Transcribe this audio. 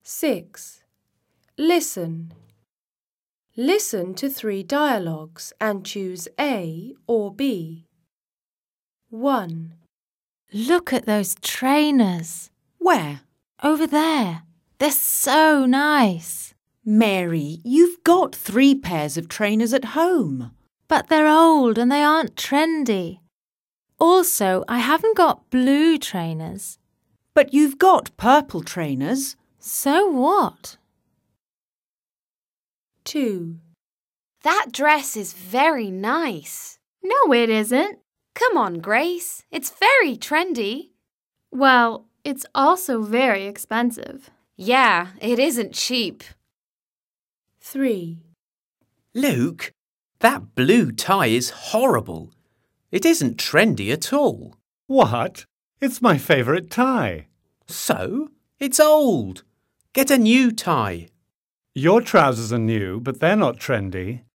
6. Listen. Listen to 3 dialogues and choose A or B. 1. Look at those trainers. Where? Over there. They're so nice. Mary, you've got 3 pairs of trainers at home. But they're old and they aren't trendy. Also, I haven't got blue trainers. But you've got purple trainers. So what? 2. That dress is very nice. No, it isn't. Come on, Grace. It's very trendy. Well, it's also very expensive. Yeah, it isn't cheap. 3. Luke, that blue tie is horrible. It isn't trendy at all. What? It's my favourite tie. So? It's old. Get a new tie. Your trousers are new, but they're not trendy.